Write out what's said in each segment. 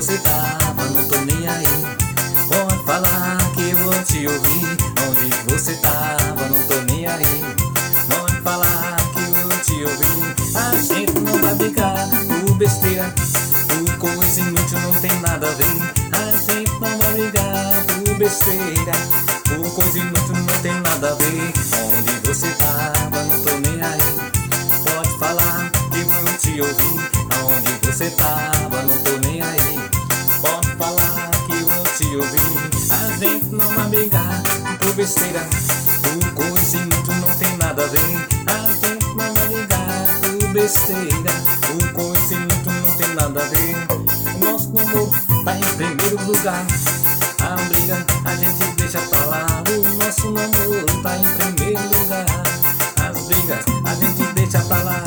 você tava, não tô nem aí. Pode falar que eu vou te ouvir. Onde você tava, não tô nem aí. Pode falar que eu vou te ouvir. A gente não vai brigar por besteira, por coisa inútil, não tem nada a ver. A gente não vai brigar por besteira, por coisa inútil, não tem nada a ver. Onde você tava, não tô nem aí. Pode falar que eu vou te ouvir. Onde você tava, não tô nem aí. Pode falar que eu vou te ouvir. A gente não vai brigar por besteira, por coisa inútil, não tem nada a ver. A gente não vai brigar por besteira, por coisa inútil, não tem nada a ver. O nosso namoro tá em primeiro lugar. A briga a gente deixa pra lá. O nosso namoro tá em primeiro lugar. As brigas a gente deixa pra lá.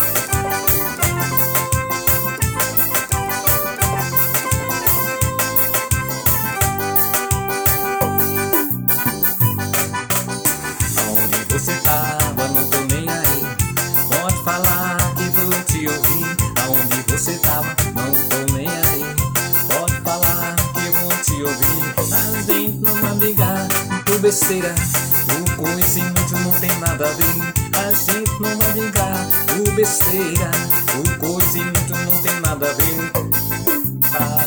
Onde você tava, não tô nem aí. Pode falar que vou te ouvir. Aonde você tava, não tô nem aí. Pode falar que eu vou te ouvir. A gente não vai brigar por besteira, por coisa inútil, não tem nada a ver. A gente não vai brigar por besteira, por coisa inútil, não tem nada a ver.